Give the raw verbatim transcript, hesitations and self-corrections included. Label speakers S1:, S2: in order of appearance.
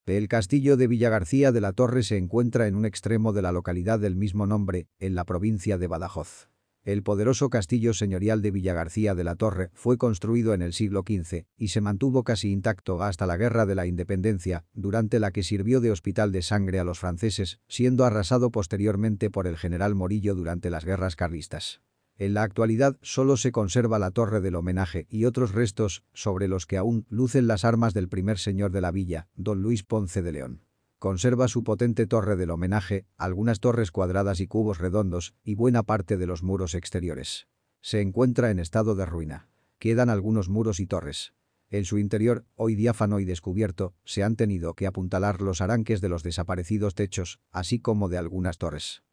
S1: El castillo de Villagarcía de la Torre se encuentra en un extremo de la localidad del mismo nombre, en la provincia de Badajoz. El poderoso castillo señorial de Villagarcía de la Torre fue construido en el siglo quince y se mantuvo casi intacto hasta la Guerra de la Independencia, durante la que sirvió de hospital de sangre a los franceses, siendo arrasado posteriormente por el general Morillo durante las guerras carlistas. En la actualidad solo se conserva la torre del homenaje y otros restos sobre los que aún lucen las armas del primer señor de la villa, don Luis Ponce de León. Conserva su potente torre del homenaje, algunas torres cuadradas y cubos redondos, y buena parte de los muros exteriores. Se encuentra en estado de ruina. Quedan algunos muros y torres. En su interior, hoy diáfano y descubierto, se han tenido que apuntalar los aranques de los desaparecidos techos, así como de algunas torres.